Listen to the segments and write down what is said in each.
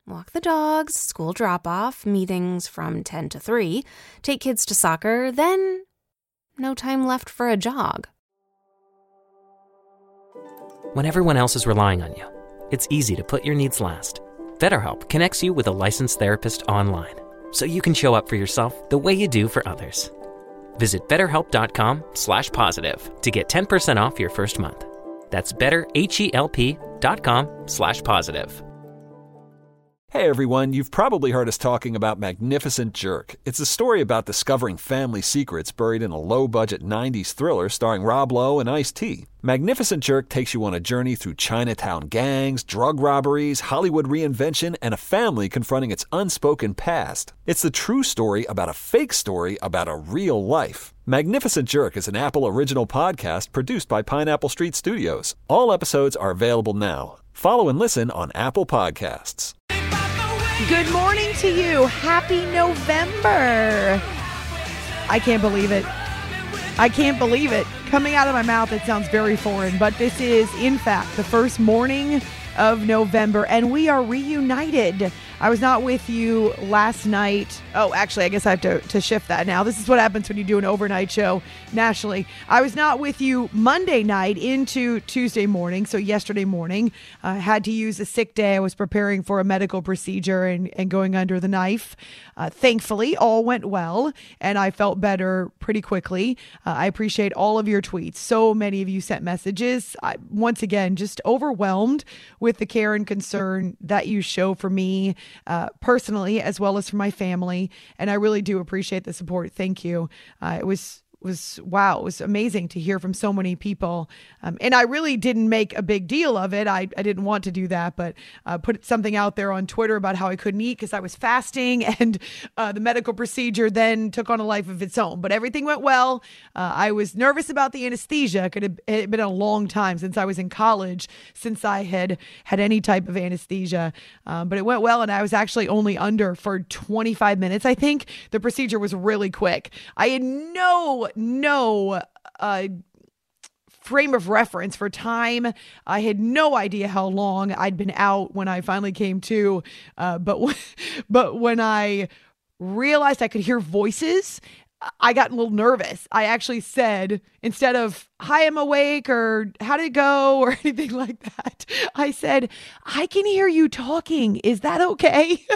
Walk the dogs, school drop-off, meetings from 10 to 3, take kids to soccer, then no time left for a jog. When everyone else is relying on you, it's easy to put your needs last. BetterHelp connects you with a licensed therapist online, so you can show up for yourself the way you do for others. Visit BetterHelp.com/positive to get 10% off your first month. That's BetterHelp.com/positive. Hey everyone, you've probably heard us talking about Magnificent Jerk. It's a story about discovering family secrets buried in a low-budget 90s thriller starring Rob Lowe and Ice-T. Magnificent Jerk takes you on a journey through Chinatown gangs, drug robberies, Hollywood reinvention, and a family confronting its unspoken past. It's the true story about a fake story about a real life. Magnificent Jerk is an Apple original podcast produced by Pineapple Street Studios. All episodes are available now. Follow and listen on Apple Podcasts. Good morning to you. Happy November. I can't believe it. I can't believe it. Coming out of my mouth, it sounds very foreign, but this is, in fact, the first morning of November, and we are reunited. I was not with you last night. Oh, actually, I guess I have to shift that now. This is what happens when you do an overnight show nationally. I was not with you Monday night into Tuesday morning, so yesterday morning. I had to use a sick day. I was preparing for a medical procedure and going under the knife. Thankfully, all went well, and I felt better pretty quickly. I appreciate all of your tweets. So many of you sent messages. Once again, just overwhelmed with the care and concern that you show for me personally, as well as for my family. And I really do appreciate the support. Thank you. It was wow. It was amazing to hear from so many people. And I really didn't make a big deal of it. I didn't want to do that, but put something out there on Twitter about how I couldn't eat because I was fasting, and the medical procedure then took on a life of its own. But everything went well. I was nervous about the anesthesia. It had been a long time since I was in college, since I had any type of anesthesia. But it went well, and I was actually only under for 25 minutes. I think the procedure was really quick. I had no frame of reference for time. I had no idea how long I'd been out when I finally came to. But when I realized I could hear voices, I got a little nervous. I actually said, instead of, "Hi, I'm awake," or "How did it go?" or anything like that, I said, "I can hear you talking. Is that okay?"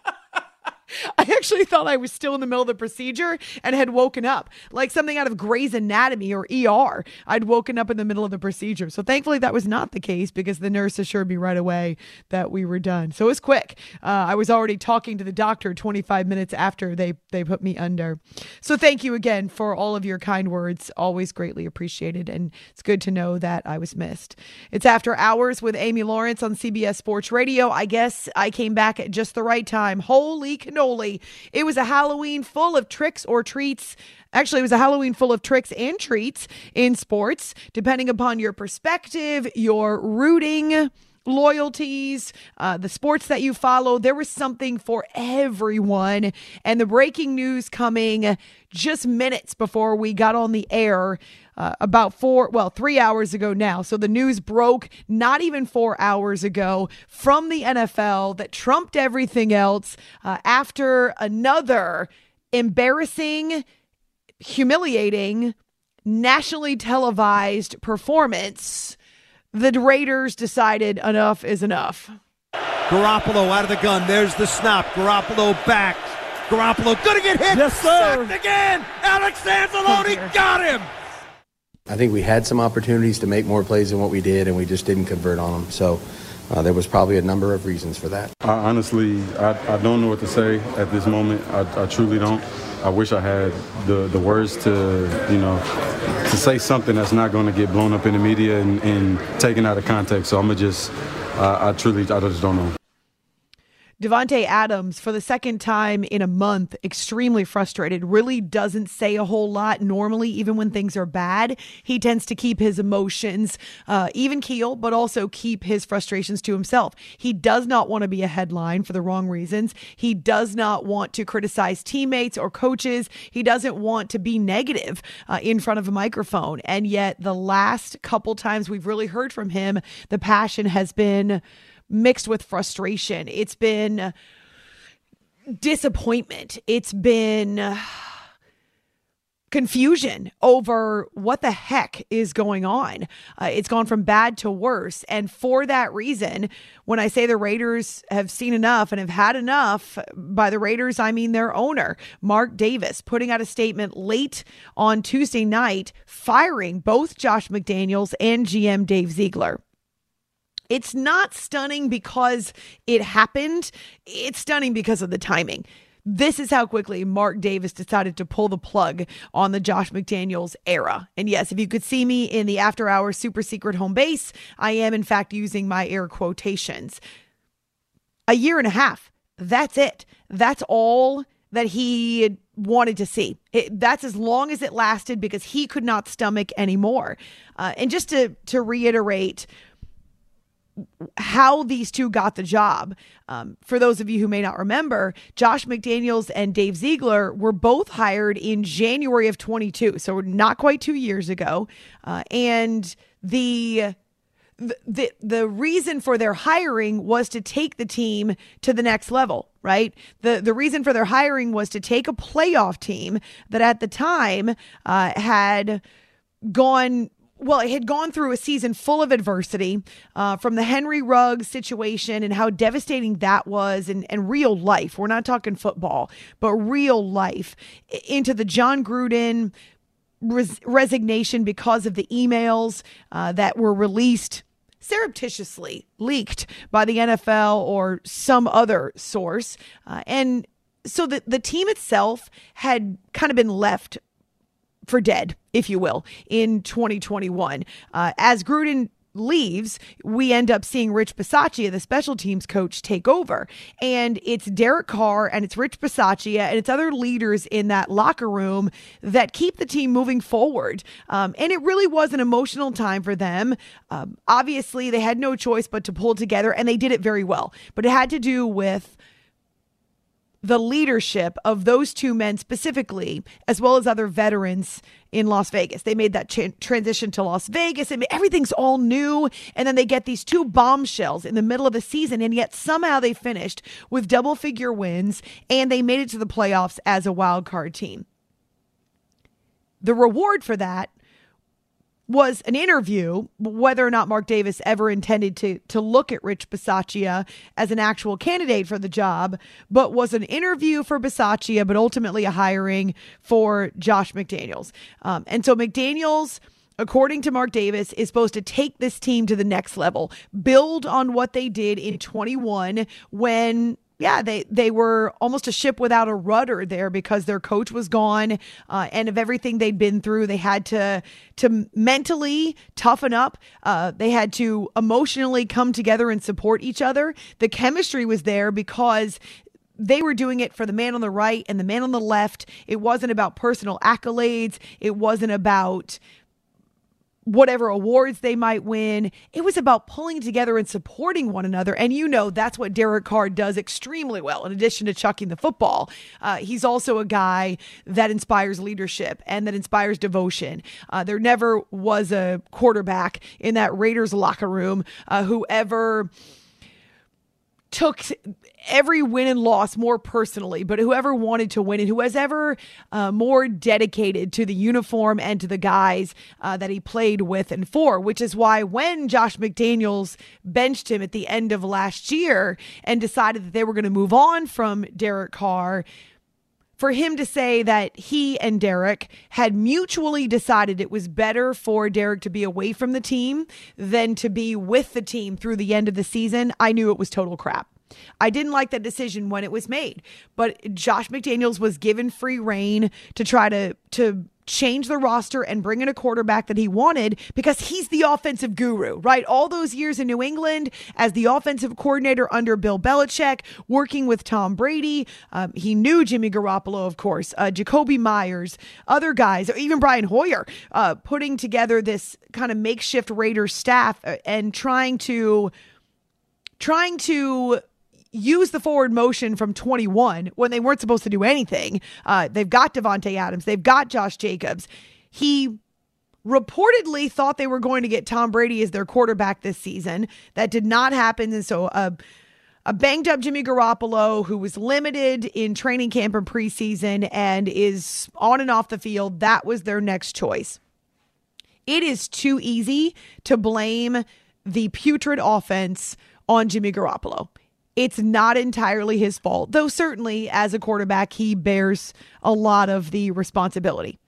I actually thought I was still in the middle of the procedure and had woken up, like something out of Grey's Anatomy or ER. I'd woken up in the middle of the procedure. So thankfully that was not the case, because the nurse assured me right away that we were done. So it was quick. I was already talking to the doctor 25 minutes after they put me under. So thank you again for all of your kind words. Always greatly appreciated. And it's good to know that I was missed. It's After Hours with Amy Lawrence on CBS Sports Radio. I guess I came back at just the right time. Holy cannoli. It was a Halloween full of tricks or treats. Actually, it was a Halloween full of tricks and treats in sports, depending upon your perspective, your rooting loyalties, the sports that you follow. There was something for everyone. And the breaking news coming just minutes before we got on the air, about 3 hours ago now. So the news broke not even 4 hours ago from the NFL that trumped everything else after another embarrassing, humiliating, nationally televised performance. The Raiders decided enough is enough. Garoppolo out of the gun. There's the snap. Garoppolo back. Garoppolo gonna get hit. Yes, sir. Sacked again. Alex Anzalone got him. I think we had some opportunities to make more plays than what we did, and we just didn't convert on them. So there was probably a number of reasons for that. Honestly, I don't know what to say at this moment. I truly don't. I wish I had the words to say something that's not going to get blown up in the media and taken out of context. So I'm going to just, I just don't know. Davante Adams, for the second time in a month, extremely frustrated, really doesn't say a whole lot normally, even when things are bad. He tends to keep his emotions even keel, but also keep his frustrations to himself. He does not want to be a headline for the wrong reasons. He does not want to criticize teammates or coaches. He doesn't want to be negative in front of a microphone. And yet the last couple times we've really heard from him, the passion has been mixed with frustration. It's been disappointment. It's been confusion over what the heck is going on. It's gone from bad to worse. And for that reason, when I say the Raiders have seen enough and have had enough, by the Raiders, I mean their owner, Mark Davis, putting out a statement late on Tuesday night, firing both Josh McDaniels and GM Dave Ziegler. It's not stunning because it happened. It's stunning because of the timing. This is how quickly Mark Davis decided to pull the plug on the Josh McDaniels era. And yes, if you could see me in the after hours super secret home base, I am in fact using my air quotations. A year and a half. That's it. That's all that he wanted to see. That's as long as it lasted because he could not stomach anymore. And just to reiterate how these two got the job. For those of you who may not remember, Josh McDaniels and Dave Ziegler were both hired in January of 22, so not quite 2 years ago. And the reason for their hiring was to take the team to the next level, right? The reason for their hiring was to take a playoff team that at the time had gone through a season full of adversity, from the Henry Ruggs situation and how devastating that was, and real life. We're not talking football, but real life, into the John Gruden resignation because of the emails that were released, surreptitiously leaked by the NFL or some other source. And so the team itself had kind of been left for dead, if you will, in 2021. As Gruden leaves, we end up seeing Rich Bisaccia, the special teams coach, take over. And it's Derek Carr and it's Rich Bisaccia and it's other leaders in that locker room that keep the team moving forward. And it really was an emotional time for them. Obviously, they had no choice but to pull together, and they did it very well. But it had to do with the leadership of those two men specifically, as well as other veterans in Las Vegas. They made that transition to Las Vegas, and everything's all new. And then they get these two bombshells in the middle of the season, and yet somehow they finished with double-figure wins, and they made it to the playoffs as a wild card team. The reward for that was an interview, whether or not Mark Davis ever intended to look at Rich Bisaccia as an actual candidate for the job, but was an interview for Bisaccia, but ultimately a hiring for Josh McDaniels. And so McDaniels, according to Mark Davis, is supposed to take this team to the next level, build on what they did in 21 when they were almost a ship without a rudder there because their coach was gone, and of everything they'd been through. They had to mentally toughen up. They had to emotionally come together and support each other. The chemistry was there because they were doing it for the man on the right and the man on the left. It wasn't about personal accolades. It wasn't about whatever awards they might win. It was about pulling together and supporting one another. And that's what Derek Carr does extremely well. In addition to chucking the football, he's also a guy that inspires leadership and that inspires devotion. There never was a quarterback in that Raiders locker room who ever took every win and loss more personally, but whoever wanted to win and who was ever more dedicated to the uniform and to the guys that he played with and for, which is why when Josh McDaniels benched him at the end of last year and decided that they were going to move on from Derek Carr, for him to say that he and Derek had mutually decided it was better for Derek to be away from the team than to be with the team through the end of the season, I knew it was total crap. I didn't like that decision when it was made, but Josh McDaniels was given free rein to try to change the roster and bring in a quarterback that he wanted because he's the offensive guru, right? All those years in New England as the offensive coordinator under Bill Belichick, working with Tom Brady. He knew Jimmy Garoppolo, of course, Jacoby Myers, other guys, even Brian Hoyer, putting together this kind of makeshift Raiders staff and trying to use the forward motion from 21 when they weren't supposed to do anything. They've got Devontae Adams. They've got Josh Jacobs. He reportedly thought they were going to get Tom Brady as their quarterback this season. That did not happen. And so a banged up Jimmy Garoppolo, who was limited in training camp and preseason and is on and off the field, that was their next choice. It is too easy to blame the putrid offense on Jimmy Garoppolo. It's not entirely his fault, though certainly as a quarterback, he bears a lot of the responsibility.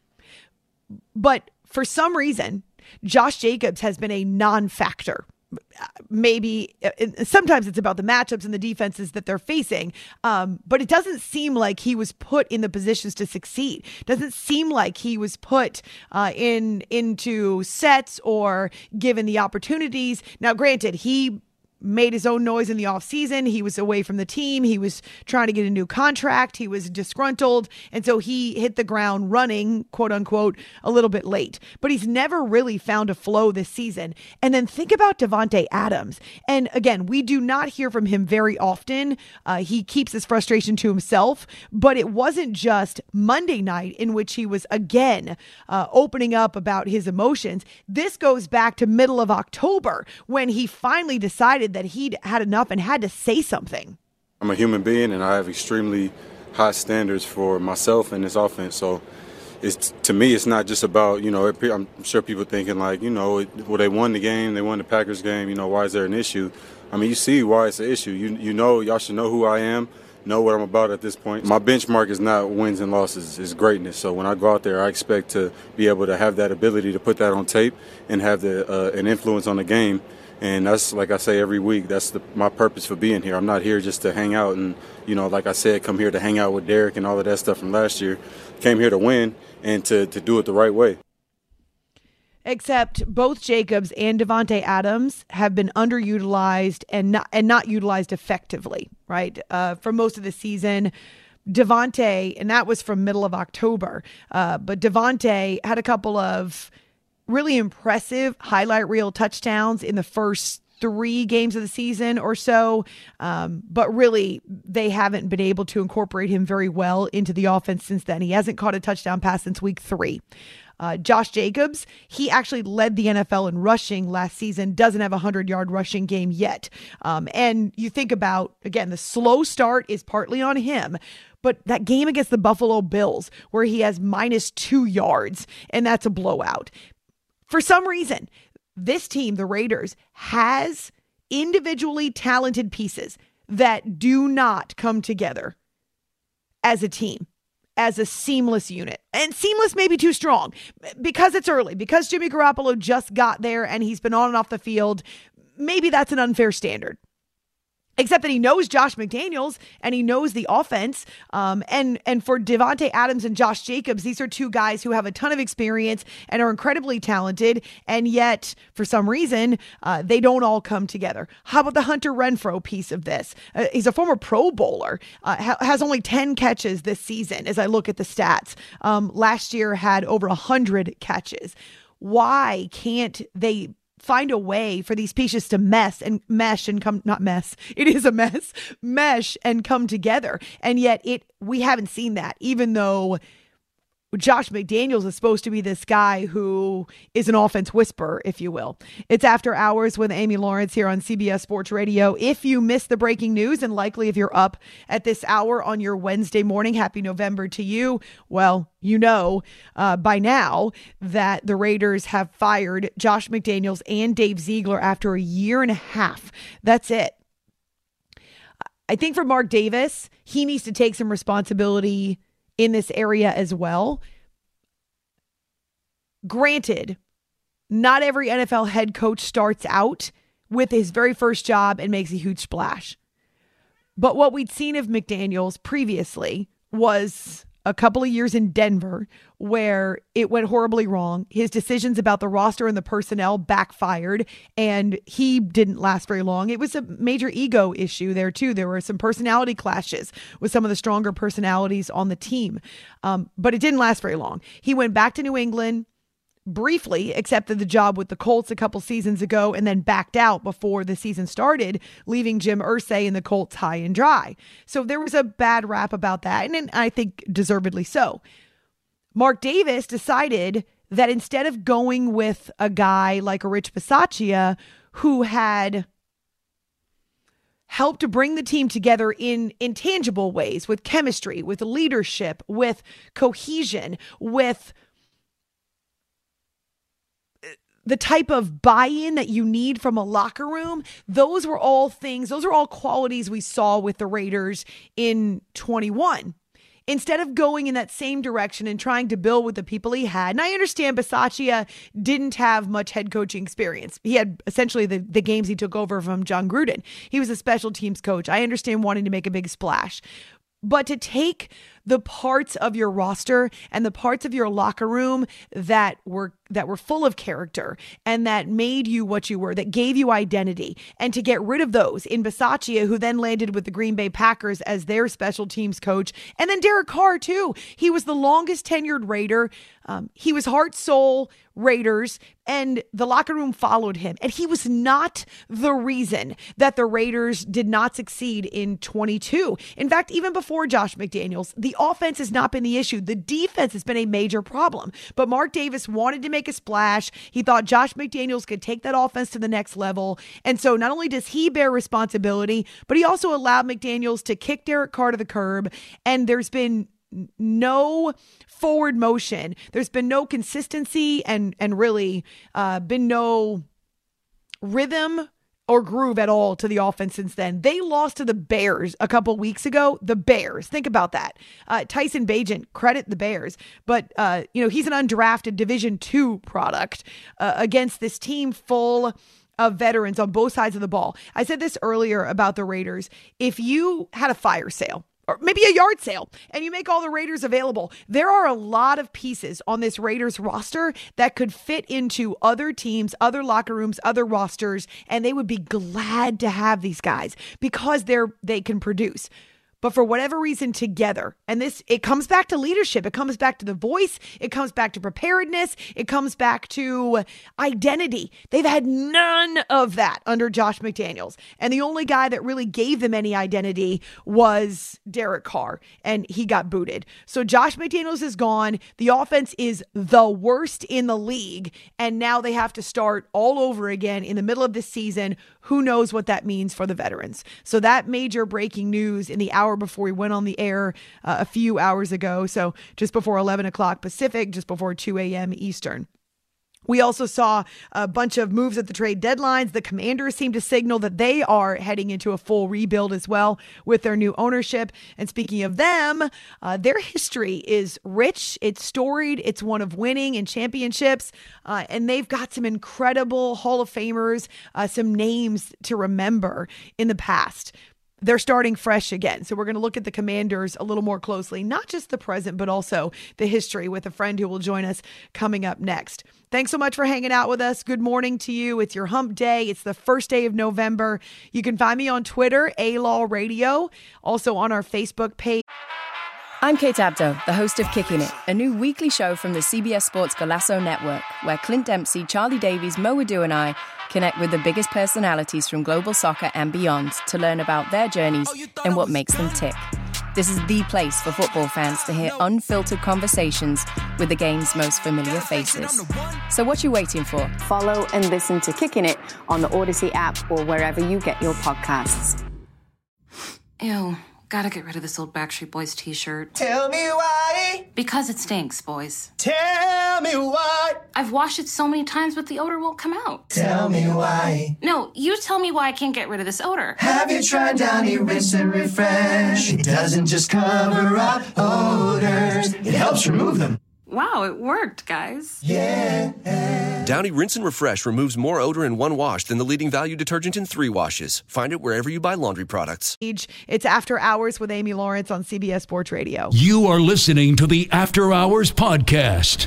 But for some reason, Josh Jacobs has been a non-factor. Maybe sometimes it's about the matchups and the defenses that they're facing, but it doesn't seem like he was put in the positions to succeed. Doesn't seem like he was put into sets or given the opportunities. Now, granted, he made his own noise in the offseason. He was away from the team. He was trying to get a new contract. He was disgruntled. And so he hit the ground running, quote unquote, a little bit late. But he's never really found a flow this season. And then think about Davante Adams. And again, we do not hear from him very often. He keeps his frustration to himself. But it wasn't just Monday night in which he was again opening up about his emotions. This goes back to middle of October when he finally decided that he'd had enough and had to say something. I'm a human being, and I have extremely high standards for myself and this offense. So to me, it's not just about, I'm sure people thinking like, well, they won the game, they won the Packers game, why is there an issue? I mean, you see why it's an issue. Y'all should know who I am, know what I'm about at this point. My benchmark is not wins and losses, it's greatness. So when I go out there, I expect to be able to have that ability to put that on tape and have an influence on the game. And that's, like I say every week, that's my purpose for being here. I'm not here just to hang out and, like I said, come here to hang out with Derek and all of that stuff from last year. Came here to win and to do it the right way. Except both Jacobs and Davante Adams have been underutilized and not utilized effectively, right? For most of the season, Davante, and that was from middle of October, but Davante had a couple of really impressive highlight reel touchdowns in the first 3 games of the season or so. But really, they haven't been able to incorporate him very well into the offense since then. He hasn't caught a touchdown pass since week 3. Josh Jacobs, he actually led the NFL in rushing last season, doesn't have a 100-yard rushing game yet. And you think about, again, the slow start is partly on him. But that game against the Buffalo Bills, where he has -2 yards, and that's a blowout. For some reason, this team, the Raiders, has individually talented pieces that do not come together as a team, as a seamless unit. And seamless may be too strong because it's early, because Jimmy Garoppolo just got there and he's been on and off the field. Maybe that's an unfair standard. Except that he knows Josh McDaniels and he knows the offense. And for Davante Adams and Josh Jacobs, these are 2 guys who have a ton of experience and are incredibly talented. And yet, for some reason, they don't all come together. How about the Hunter Renfrow piece of this? He's a former Pro Bowler, has only 10 catches this season as I look at the stats. Last year had over 100 catches. Why can't they find a way for these pieces to mesh and come, not mess, it is a mess, mesh and come together. And yet we haven't seen that, even though Josh McDaniels is supposed to be this guy who is an offense whisperer, if you will. It's After Hours with Amy Lawrence here on CBS Sports Radio. If you missed the breaking news, and likely if you're up at this hour on your Wednesday morning, happy November to you. Well, by now that the Raiders have fired Josh McDaniels and Dave Ziegler after a year and a half. That's it. I think for Mark Davis, he needs to take some responsibility in this area as well. Granted, not every NFL head coach starts out with his very first job and makes a huge splash. But what we'd seen of McDaniels previously was a couple of years in Denver where it went horribly wrong. His decisions about the roster and the personnel backfired, and he didn't last very long. It was a major ego issue there, too. There were some personality clashes with some of the stronger personalities on the team, but it didn't last very long. He went back to New England, briefly accepted the job with the Colts a couple seasons ago, and then backed out before the season started, leaving Jim Irsay and the Colts high and dry. So there was a bad rap about that, and I think deservedly so. Mark Davis decided that instead of going with a guy like a Rich Bisaccia who had helped to bring the team together in intangible ways, with chemistry, with leadership, with cohesion, with the type of buy-in that you need from a locker room, those are all qualities we saw with the Raiders in 21. Instead of going in that same direction and trying to build with the people he had. And I understand Bisaccia didn't have much head coaching experience. He had essentially the games he took over from John Gruden. He was a special teams coach. I understand wanting to make a big splash. But to take the parts of your roster and the parts of your locker room that were full of character and that made you what you were, that gave you identity, and to get rid of those in Bisaccia, who then landed with the Green Bay Packers as their special teams coach, and then Derek Carr too. He was the longest tenured Raider. He was heart, soul Raiders, and the locker room followed him. And he was not the reason that the Raiders did not succeed in 22. In fact, even before Josh McDaniels, the offense has not been the issue. The defense has been a major problem. But Mark Davis wanted to make a splash. He thought Josh McDaniels could take that offense to the next level. And so not only does he bear responsibility, but he also allowed McDaniels to kick Derek Carr to the curb. And there's been no forward motion. There's been no consistency and really been no rhythm or groove at all to the offense since then. They lost to the Bears a couple weeks ago. The Bears. Think about that. Tyson Bagent, credit the Bears. But, he's an undrafted Division II product against this team full of veterans on both sides of the ball. I said this earlier about the Raiders. If you had a fire sale, or maybe a yard sale, and you make all the Raiders available, there are a lot of pieces on this Raiders roster that could fit into other teams, other locker rooms, other rosters, and they would be glad to have these guys because they can produce. But for whatever reason, together, and it comes back to leadership. It comes back to the voice. It comes back to preparedness. It comes back to identity. They've had none of that under Josh McDaniels. And the only guy that really gave them any identity was Derek Carr, and he got booted. So Josh McDaniels is gone. The offense is the worst in the league, and now they have to start all over again in the middle of this season. Who knows what that means for the veterans? So that major breaking news in the hour before we went on the air a few hours ago. So just before 11 o'clock Pacific, just before 2 a.m. Eastern. We also saw a bunch of moves at the trade deadlines. The Commanders seem to signal that they are heading into a full rebuild as well with their new ownership. And speaking of them, their history is rich. It's storied. It's one of winning and championships. And they've got some incredible Hall of Famers, some names to remember in the past. They're starting fresh again. So we're going to look at the Commanders a little more closely, not just the present, but also the history with a friend who will join us coming up next. Thanks so much for hanging out with us. Good morning to you. It's your hump day. It's the first day of November. You can find me on Twitter, A-Law Radio, also on our Facebook page. I'm Kate Abdo, the host of Kicking It, a new weekly show from the CBS Sports Golasso Network, where Clint Dempsey, Charlie Davies, Mo Adu, and I connect with the biggest personalities from global soccer and beyond to learn about their journeys and what makes them tick. This is the place for football fans to hear unfiltered conversations with the game's most familiar faces. So what you waiting for? Follow and listen to Kicking It on the Odyssey app or wherever you get your podcasts. Ew. Gotta get rid of this old Backstreet Boys t-shirt. Tell me why. Because it stinks, boys. Tell me why. I've washed it so many times, but the odor won't come out. Tell me why. No, you tell me why I can't get rid of this odor. Have you tried Downy Rinse and Refresh? It doesn't just cover up odors. It helps remove them. Wow, it worked, guys. Yeah. Downy Rinse and Refresh removes more odor in one wash than the leading value detergent in 3 washes. Find it wherever you buy laundry products. It's After Hours with Amy Lawrence on CBS Sports Radio. You are listening to the After Hours podcast.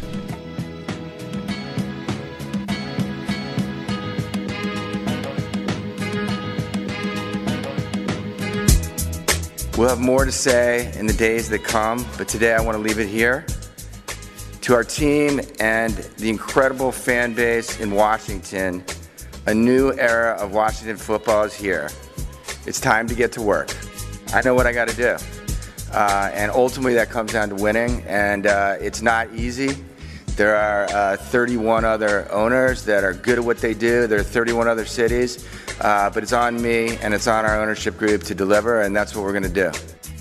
We'll have more to say in the days that come, but today I want to leave it here. To our team and the incredible fan base in Washington, a new era of Washington football is here. It's time to get to work. I know what I got to do. And ultimately that comes down to winning, and it's not easy. There are 31 other owners that are good at what they do. There are 31 other cities, but it's on me and it's on our ownership group to deliver, and that's what we're going to do.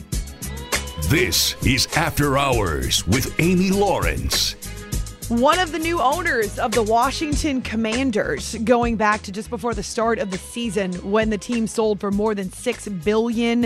This is After Hours with Amy Lawrence. One of the new owners of the Washington Commanders, going back to just before the start of the season when the team sold for more than $6 billion.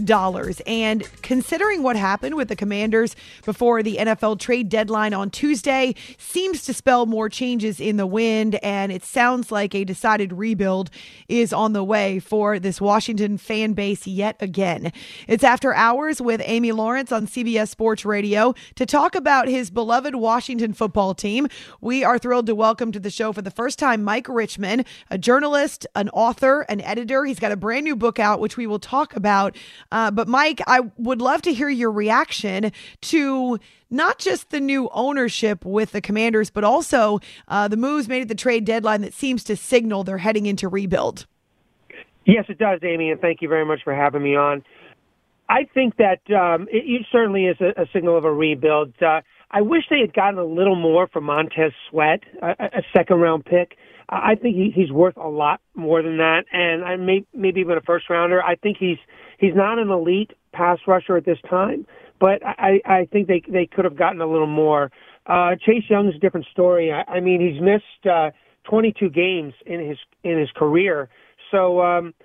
And considering what happened with the Commanders before the NFL trade deadline on Tuesday, seems to spell more changes in the wind, and it sounds like a decided rebuild is on the way for this Washington fan base yet again. It's After Hours with Amy Lawrence on CBS Sports Radio to talk about his beloved Washington football team. We are thrilled to welcome to the show for the first time Mike Richman, a journalist, an author, an editor. He's got a brand new book out, which we will talk about. But Mike, I would love to hear your reaction to not just the new ownership with the Commanders, but also the moves made at the trade deadline that seems to signal they're heading into rebuild. Yes, it does, Amy, and thank you very much for having me on. I think that it certainly is a signal of a rebuild. I wish they had gotten a little more for Montez Sweat, a second-round pick. I think he's worth a lot more than that, and maybe even a first-rounder. I think he's not an elite pass rusher at this time, but I think they could have gotten a little more. Chase Young's a different story. I mean, he's missed 22 games in his career, so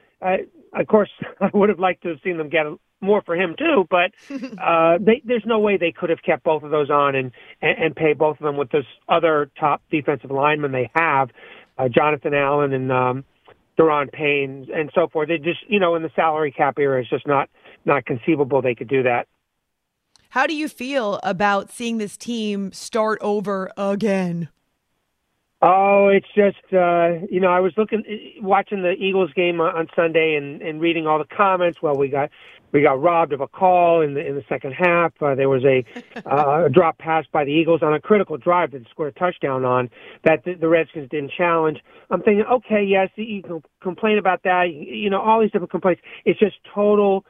of course I would have liked to have seen them get more for him too, but there's no way they could have kept both of those on and pay both of them with this other top defensive lineman they have, Jonathan Allen and Daron Payne and so forth. They just, in the salary cap era, it's just not conceivable they could do that. How do you feel about seeing this team start over again? Oh, it's just, I was watching the Eagles game on Sunday and reading all the comments. Well, we got robbed of a call in the second half. There was a drop pass by the Eagles on a critical drive that scored a touchdown on that the Redskins didn't challenge. I'm thinking, okay, yes, you can complain about that. All these different complaints. It's just total,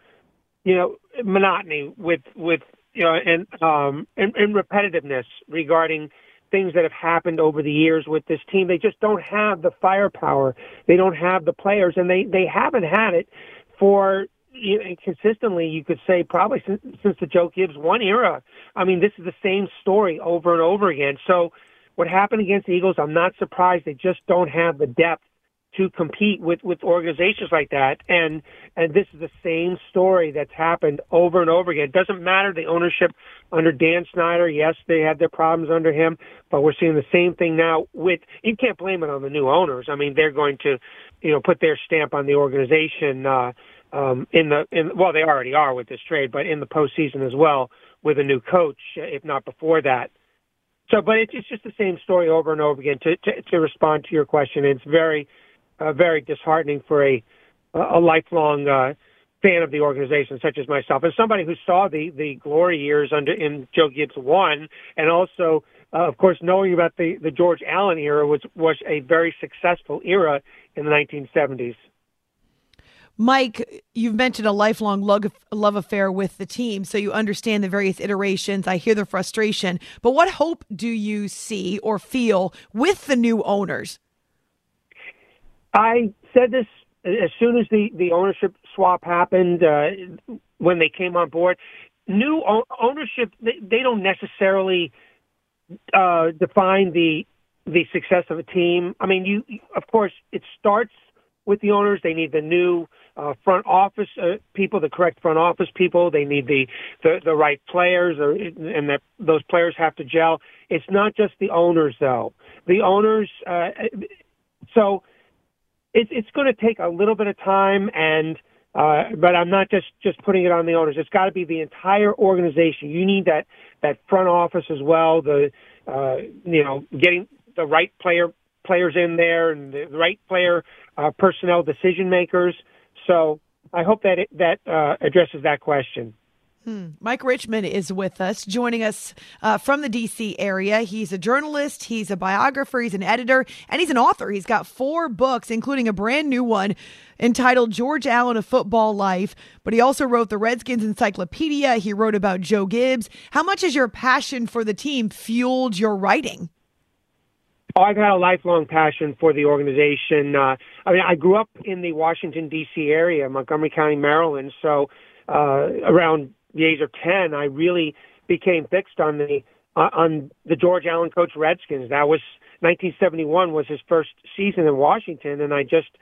monotony with and repetitiveness regarding things that have happened over the years with this team. They just don't have the firepower. They don't have the players, and they haven't had it for consistently, you could say, probably since the Joe Gibbs 1 era. I mean, this is the same story over and over again. So what happened against the Eagles, I'm not surprised. They just don't have the depth to compete with organizations like that. And this is the same story that's happened over and over again. It doesn't matter the ownership under Dan Snyder. Yes, they had their problems under him, but we're seeing the same thing now you can't blame it on the new owners. I mean, they're going to, put their stamp on the organization, well, they already are with this trade, but in the postseason as well with a new coach, if not before that. So, but it's just the same story over and over again. To respond to your question, it's very disheartening for a lifelong fan of the organization such as myself, and somebody who saw the glory years in Joe Gibbs 1, and also, of course, knowing about the George Allen era was a very successful era in the 1970s. Mike, you've mentioned a lifelong love affair with the team, so you understand the various iterations. I hear the frustration, but what hope do you see or feel with the new owners? I said this as soon as the ownership swap happened, when they came on board. New ownership, they don't necessarily define the success of a team. I mean, of course, it starts with the owners. They need the new front office people, the correct front office people. They need the right players, and that those players have to gel. It's not just the owners, though. The owners, so it's going to take a little bit of time, but I'm not just putting it on the owners. It's got to be the entire organization. You need that front office as well. Getting the right players in there and the right player personnel decision makers. So I hope that addresses that question. Mike Richman is with us, joining us from the D.C. area. He's a journalist, he's a biographer, he's an editor, and he's an author. He's got 4 books, including a brand new one entitled George Allen, A Football Life. But he also wrote the Redskins Encyclopedia. He wrote about Joe Gibbs. How much has your passion for the team fueled your writing? Oh, I've had a lifelong passion for the organization. I grew up in the Washington, D.C. area, Montgomery County, Maryland. So around the age of 10, I really became fixed on the George Allen coach Redskins. That was 1971 was his first season in Washington, and I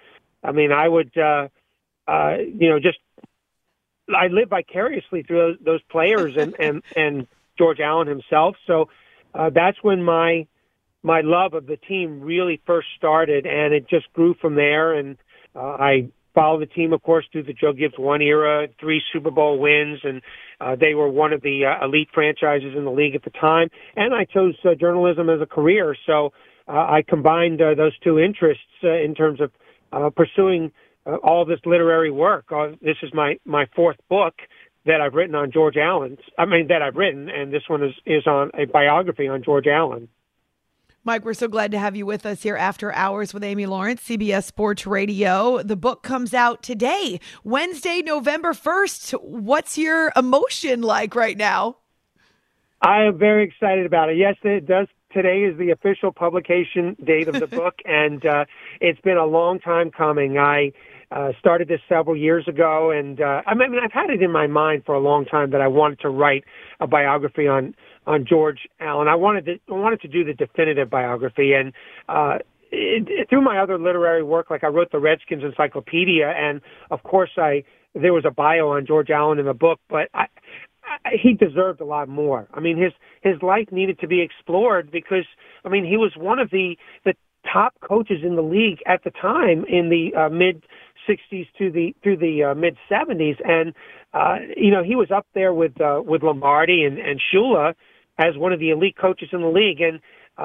lived vicariously through those players and George Allen himself. So that's when my love of the team really first started, and it just grew from there. And I followed the team, of course, through the Joe Gibbs 1 era, 3 Super Bowl wins, and they were one of the elite franchises in the league at the time. And I chose journalism as a career, so I combined those 2 interests in terms of pursuing all this literary work. This is my 4th book that I've written on George Allen. And this one is on a biography on George Allen. Mike, we're so glad to have you with us here After Hours with Amy Lawrence, CBS Sports Radio. The book comes out today, Wednesday, November 1st. What's your emotion like right now? I am very excited about it. Yes, it does. Today is the official publication date of the book, and it's been a long time coming. I started this several years ago, and I've had it in my mind for a long time that I wanted to write a biography on George Allen. I wanted to do the definitive biography, and through my other literary work, like I wrote the Redskins Encyclopedia, and of course there was a bio on George Allen in the book, but he deserved a lot more. I mean, his life needed to be explored because, he was one of the top coaches in the league at the time in the mid-'60s through the mid-'70s, and he was up there with Lombardi and Shula as one of the elite coaches in the league, and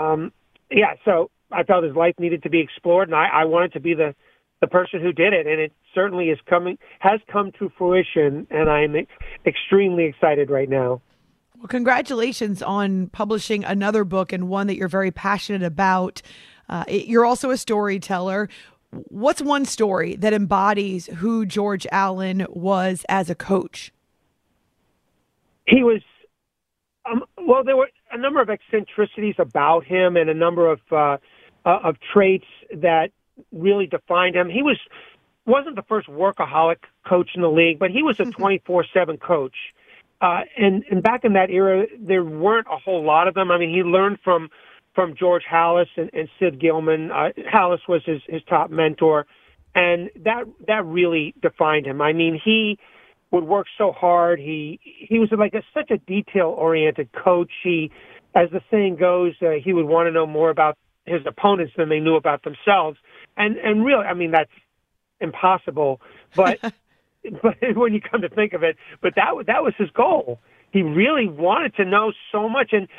so I felt his life needed to be explored, and I wanted to be the person who did it, and it certainly has come to fruition, and I'm extremely excited right now. Well, congratulations on publishing another book, and one that you're very passionate about. You're also a storyteller. What's one story that embodies who George Allen was as a coach? He was, there were a number of eccentricities about him and a number of traits that really defined him. He wasn't the first workaholic coach in the league, but he was a 24/7 coach. And back in that era, there weren't a whole lot of them. He learned from George Halas and Sid Gilman. Halas was his top mentor, and that really defined him. He would work so hard. He was such a detail-oriented coach. As the saying goes, he would want to know more about his opponents than they knew about themselves. And really, that's impossible. But but when you come to think of it, but that was his goal. He really wanted to know so much, and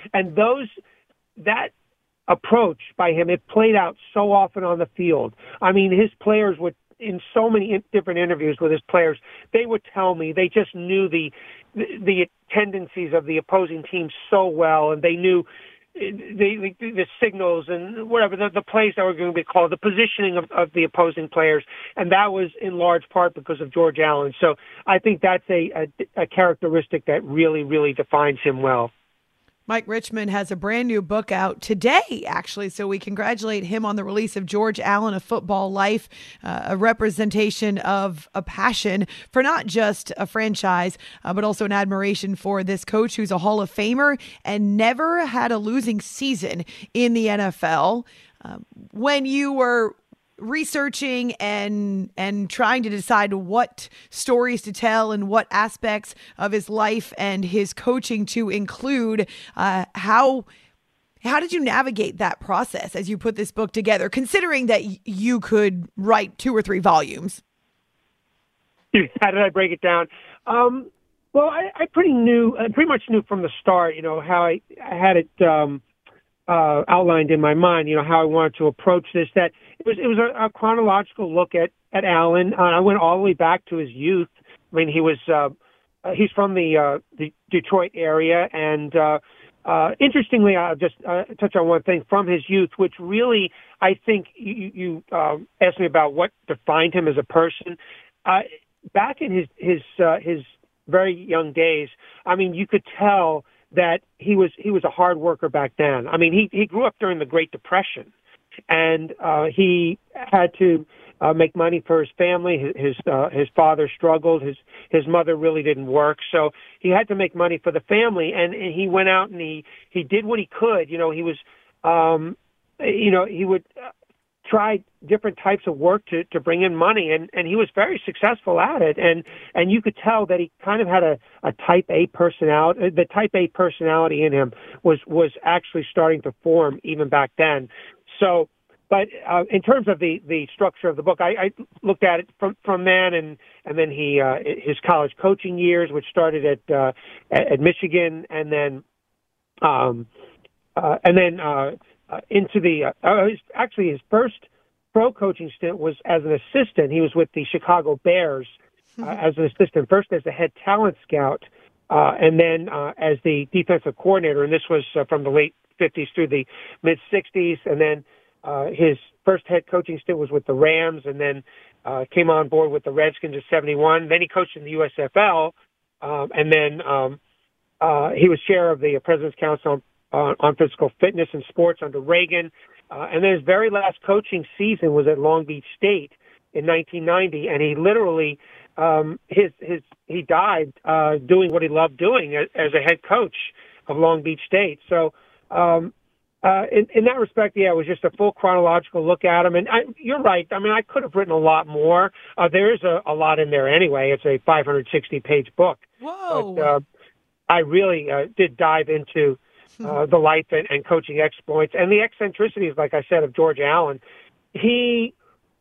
that approach by him, it played out so often on the field. His players would, in so many different interviews with his players, they would tell me they just knew the tendencies of the opposing team so well, and they knew the signals and whatever, the plays that were going to be called, the positioning of the opposing players, and that was in large part because of George Allen. So I think that's a characteristic that really, really defines him well. Mike Richman has a brand new book out today, actually, so we congratulate him on the release of George Allen, A Football Life, a representation of a passion for not just a franchise, but also an admiration for this coach who's a Hall of Famer and never had a losing season in the NFL. When you were researching and trying to decide what stories to tell and what aspects of his life and his coaching to include, how did you navigate that process as you put this book together, considering that you could write 2 or 3 volumes? How did I break it down? Well, I pretty much knew from the start, how I had it outlined in my mind, how I wanted to approach this, that it was a chronological look at Allen. I went all the way back to his youth. He was he's from the Detroit area, and interestingly, I'll just touch on one thing from his youth, which really I think you asked me about what defined him as a person. Back in his very young days, I mean, you could tell that he was a hard worker back then. I mean, he grew up during the Great Depression, and he had to make money for his family. His father struggled. His mother really didn't work, so he had to make money for the family. And he went out and he did what he could. You know, he was, he would try different types of work to bring in money, and he was very successful at it. And you could tell that he kind of had a type A personality. The type A personality in him was actually starting to form even back then. So, but in terms of the structure of the book, I looked at it from then, and then his college coaching years, which started at Michigan, and then into his first pro coaching stint was as an assistant. He was with the Chicago Bears as an assistant, first as the head talent scout, and then as the defensive coordinator. And this was from the late 50s through the mid 60s. And then his first head coaching stint was with the Rams, and then came on board with the Redskins in '71. Then he coached in the USFL, and then he was chair of the President's Council on Physical Fitness and Sports under Reagan. And then his very last coaching season was at Long Beach State in 1990, and he literally he died doing what he loved doing as a head coach of Long Beach State. So in that respect, yeah, it was just a full chronological look at him. And you're right. I mean, I could have written a lot more. There is a lot in there anyway. It's a 560-page book. Whoa! But I really did dive into the life and coaching exploits and the eccentricities, like I said, of George Allen. He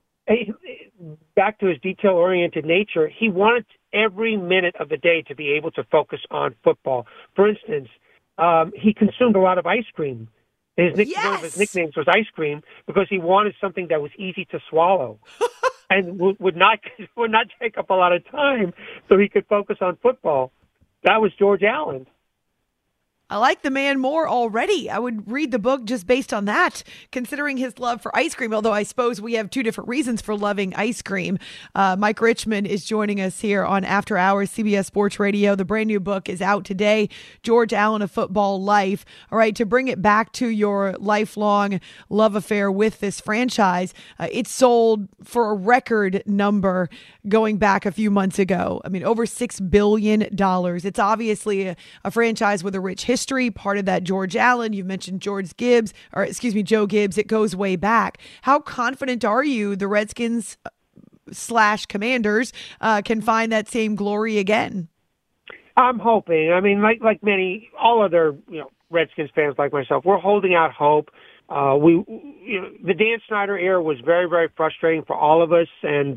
back to his detail-oriented nature, he wanted every minute of the day to be able to focus on football. For instance, he consumed a lot of ice cream. One of his nicknames was Ice Cream because he wanted something that was easy to swallow and would not take up a lot of time so he could focus on football. That was George Allen. I like the man more already. I would read the book just based on that, considering his love for ice cream, although I suppose we have two different reasons for loving ice cream. Mike Richmond is joining us here on After Hours, CBS Sports Radio. The brand new book is out today, George Allen, A Football Life. All right, to bring it back to your lifelong love affair with this franchise, it sold for a record number going back a few months ago. I mean, over $6 billion. It's obviously a franchise with a rich history. Part of that, George Allen. You've mentioned Joe Gibbs. It goes way back. How confident are you the Redskins / Commanders can find that same glory again? I'm hoping. I mean, like all other Redskins fans like myself, we're holding out hope. The Dan Snyder era was very, very frustrating for all of us, and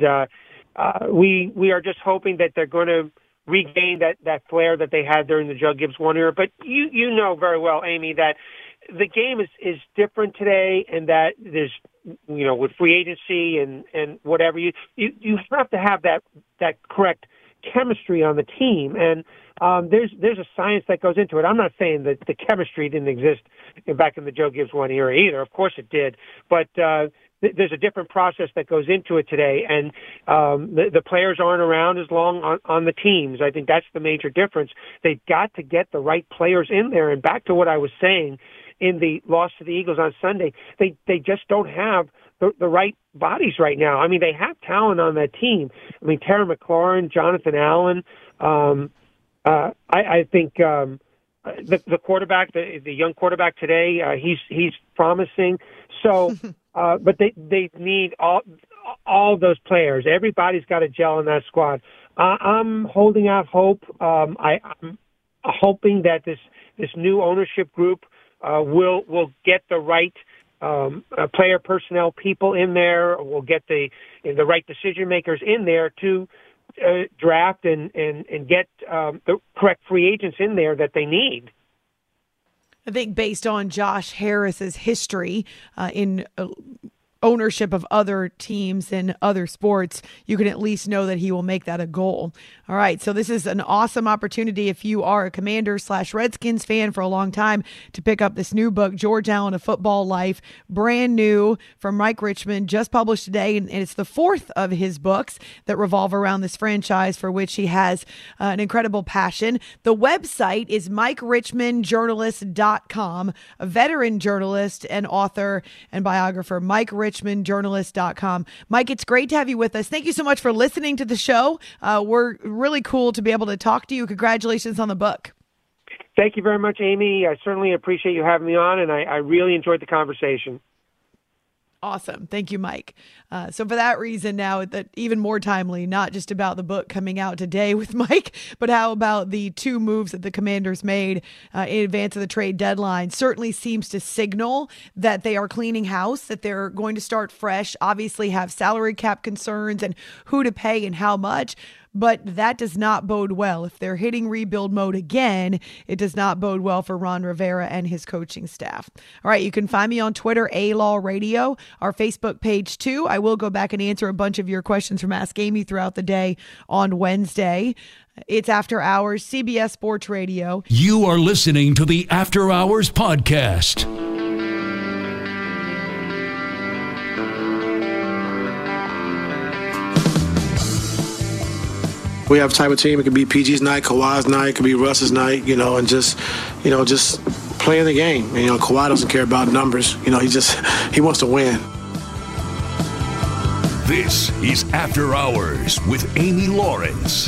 we are just hoping that they're going to regain that flair that they had during the Joe Gibbs one era. But you know very well, Amy, that the game is different today, and that there's with free agency and whatever you have to have that correct chemistry on the team, and there's a science that goes into it. I'm not saying that the chemistry didn't exist back in the Joe Gibbs one era either. Of course it did, but there's a different process that goes into it today, and the players aren't around as long on the teams. I think that's the major difference. They've got to get the right players in there, and back to what I was saying in the loss to the Eagles on Sunday, they just don't have the right bodies right now. I mean, they have talent on that team. I mean, Terry McLaurin, Jonathan Allen. I think the quarterback, the young quarterback today, he's promising. So, but they need all those players. Everybody's got to gel in that squad. I'm holding out hope. I'm hoping that this new ownership group will get the right player personnel people in there. We'll get the right decision makers in there to draft and get the correct free agents in there that they need. I think based on Josh Harris's history in ownership of other teams and other sports, you can at least know that he will make that a goal. All right, so this is an awesome opportunity if you are a Commanders/Redskins fan for a long time to pick up this new book, George Allen, A Football Life, brand new from Mike Richman, just published today, and it's the fourth of his books that revolve around this franchise for which he has an incredible passion. The website is MikeRichmanJournalist.com, a veteran journalist and author and biographer, MikeRichmanJournalist.com. Mike, it's great to have you with us. Thank you so much for listening to the show. We're really cool to be able to talk to you. Congratulations on the book. Thank you very much, Amy. I certainly appreciate you having me on, and I really enjoyed the conversation. Awesome. Thank you, Mike. So for that reason now, that even more timely, not just about the book coming out today with Mike, but how about the two moves that the Commanders made in advance of the trade deadline certainly seems to signal that they are cleaning house, that they're going to start fresh, obviously have salary cap concerns and who to pay and how much. But that does not bode well. If they're hitting rebuild mode again, it does not bode well for Ron Rivera and his coaching staff. All right, you can find me on Twitter, A-Law Radio, our Facebook page too. I will go back and answer a bunch of your questions from Ask Amy throughout the day on Wednesday. It's After Hours, CBS Sports Radio. You are listening to the After Hours Podcast. We have a type of team. It could be PG's night, Kawhi's night, it could be Russ's night, and just playing the game. Kawhi doesn't care about numbers. He wants to win. This is After Hours with Amy Lawrence.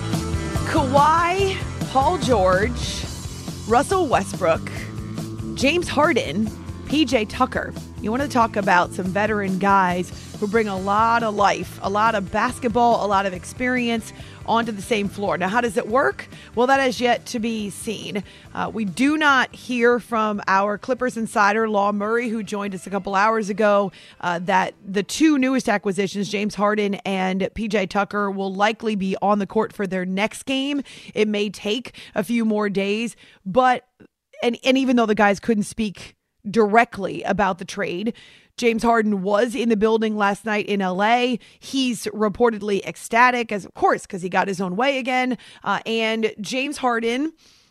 Kawhi, Paul George, Russell Westbrook, James Harden, PJ Tucker. You want to talk about some veteran guys who bring a lot of life, a lot of basketball, a lot of experience onto the same floor. Now, how does it work? Well, that is yet to be seen. We do not hear from our Clippers insider, Law Murray, who joined us a couple hours ago, that the two newest acquisitions, James Harden and PJ Tucker, will likely be on the court for their next game. It may take a few more days, but and even though the guys couldn't speak directly about the trade, James Harden was in the building last night in LA. He's reportedly ecstatic, as of course, because he got his own way again. And James Harden,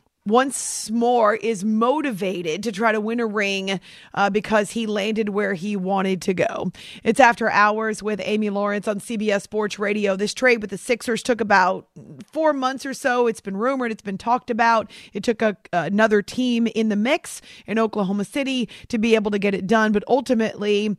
once more, is motivated to try to win a ring because he landed where he wanted to go. It's After Hours with Amy Lawrence on CBS Sports Radio. This trade with the Sixers took about 4 months or so. It's been rumored. It's been talked about. It took another team in the mix in Oklahoma City to be able to get it done. But ultimately,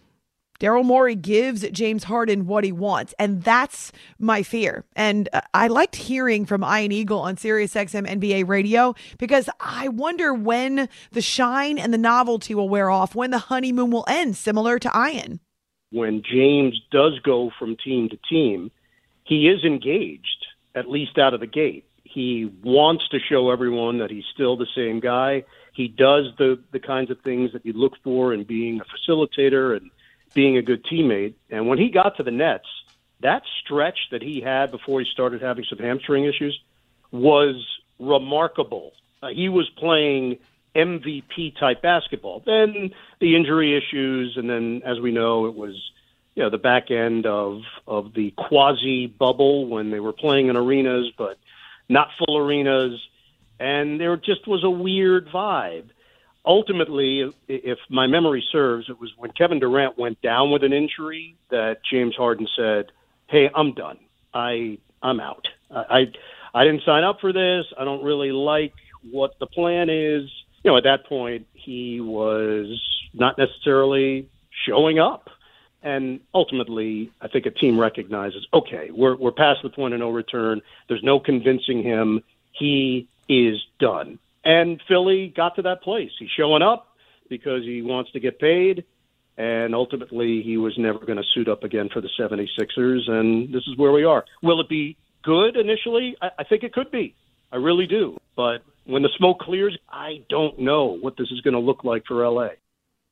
Daryl Morey gives James Harden what he wants, and that's my fear. And I liked hearing from Ian Eagle on SiriusXM NBA Radio because I wonder when the shine and the novelty will wear off, when the honeymoon will end, similar to Ian. When James does go from team to team, he is engaged, at least out of the gate. He wants to show everyone that he's still the same guy. He does the kinds of things that you look for in being a facilitator and being a good teammate. And when he got to the Nets, that stretch that he had before he started having some hamstring issues was remarkable. He was playing MVP-type basketball. Then the injury issues, and then, as we know, it was the back end of the quasi-bubble when they were playing in arenas, but not full arenas, and there just was a weird vibe. Ultimately, if my memory serves, it was when Kevin Durant went down with an injury that James Harden said, "Hey, I'm done. I'm out. I didn't sign up for this. I don't really like what the plan is." At that point, he was not necessarily showing up. And ultimately, I think a team recognizes, okay, we're past the point of no return. There's no convincing him. He is done. And Philly got to that place. He's showing up because he wants to get paid, and ultimately he was never going to suit up again for the 76ers, and this is where we are. Will it be good initially? I think it could be. I really do. But when the smoke clears, I don't know what this is going to look like for L.A.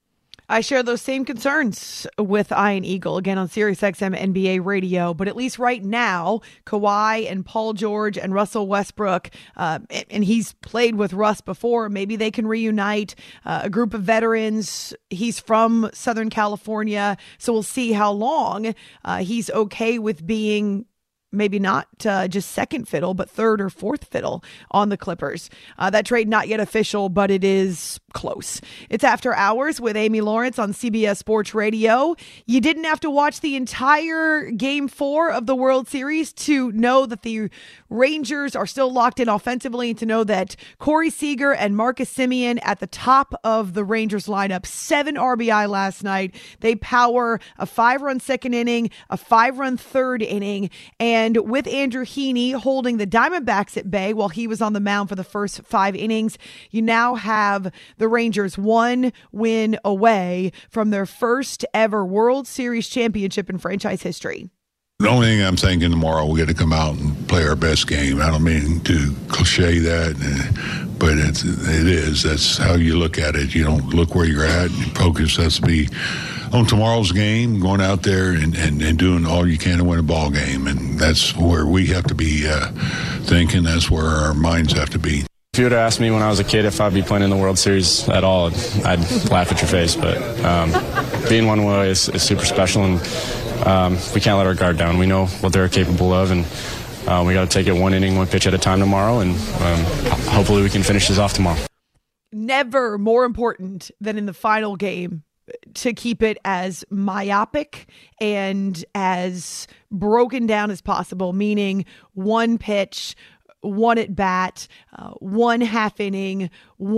I share those same concerns with Ian Eagle, again on SiriusXM NBA radio. But at least right now, Kawhi and Paul George and Russell Westbrook, and he's played with Russ before, maybe they can reunite a group of veterans. He's from Southern California, so we'll see how long he's okay with being maybe not just second fiddle, but third or fourth fiddle on the Clippers. That trade not yet official, but it is close. It's After Hours with Amy Lawrence on CBS Sports Radio. You didn't have to watch the entire Game 4 of the World Series to know that the Rangers are still locked in offensively and to know that Corey Seager and Marcus Semien at the top of the Rangers lineup, 7 RBI last night. They power a 5-run second inning, a 5-run third inning, and with Andrew Heaney holding the Diamondbacks at bay while he was on the mound for the first 5 innings, you now have the Rangers 1 win away from their first ever World Series championship in franchise history. The only thing I'm thinking tomorrow, we got to come out and play our best game. I don't mean to cliche that, but it is. That's how you look at it. You don't look where you're at. Your focus has to be on tomorrow's game, going out there and doing all you can to win a ball game. And that's where we have to be thinking. That's where our minds have to be. If you would have asked me when I was a kid if I'd be playing in the World Series at all, I'd laugh at your face. But being one way is super special, and we can't let our guard down. We know what they're capable of, and we got to take it 1 inning, 1 pitch at a time tomorrow, and hopefully we can finish this off tomorrow. Never more important than in the final game to keep it as myopic and as broken down as possible, meaning 1 pitch, 1 at bat, 1 half inning,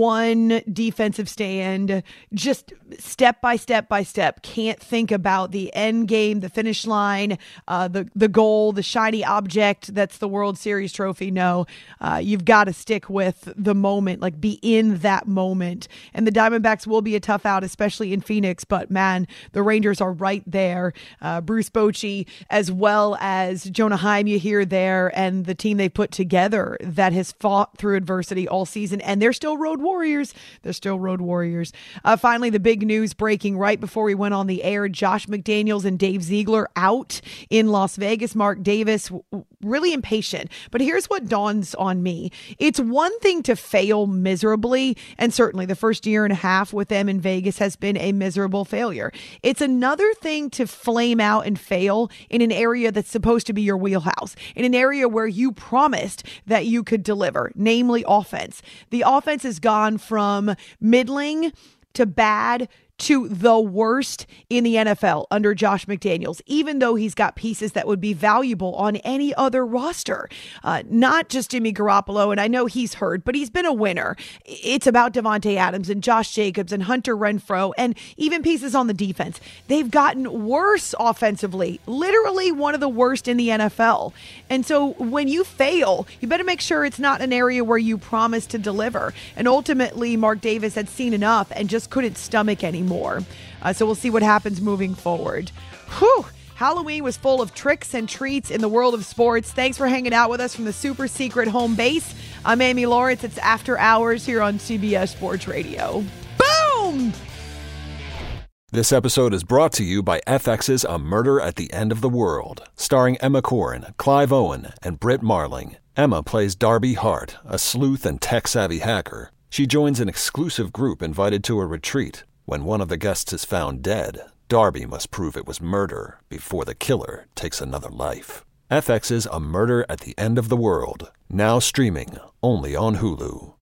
1 defensive stand, just step by step by step. Can't think about the end game, the finish line, the goal, the shiny object that's the World Series trophy. No, you've got to stick with the moment, like be in that moment. And the Diamondbacks will be a tough out, especially in Phoenix. But man, the Rangers are right there. Bruce Bochy, as well as Jonah Heim, you hear there, and the team they put together that has fought through adversity all season, and they're still road warriors. They're still road warriors. Finally, the big news breaking right before we went on the air: Josh McDaniels and Dave Ziegler out in Las Vegas. Mark Davis really impatient. But here's what dawns on me. It's one thing to fail miserably, and certainly the first year and a half with them in Vegas has been a miserable failure. It's another thing to flame out and fail in an area that's supposed to be your wheelhouse, in an area where you promised that you could deliver, namely offense. The offense has gone from middling to bad to the worst in the NFL under Josh McDaniels, even though he's got pieces that would be valuable on any other roster. Not just Jimmy Garoppolo, and I know he's hurt, but he's been a winner. It's about Devontae Adams and Josh Jacobs and Hunter Renfrow and even pieces on the defense. They've gotten worse offensively, literally one of the worst in the NFL. And so when you fail, you better make sure it's not an area where you promise to deliver. And ultimately, Mark Davis had seen enough and just couldn't stomach anymore. So we'll see what happens moving forward. Whew. Halloween was full of tricks and treats in the world of sports. Thanks for hanging out with us from the super secret home base. I'm Amy Lawrence. It's After Hours here on CBS Sports Radio. Boom! This episode is brought to you by FX's A Murder at the End of the World, starring Emma Corrin, Clive Owen, and Britt Marling. Emma plays Darby Hart, a sleuth and tech-savvy hacker. She joins an exclusive group invited to a retreat. When one of the guests is found dead, Darby must prove it was murder before the killer takes another life. FX's A Murder at the End of the World, now streaming only on Hulu.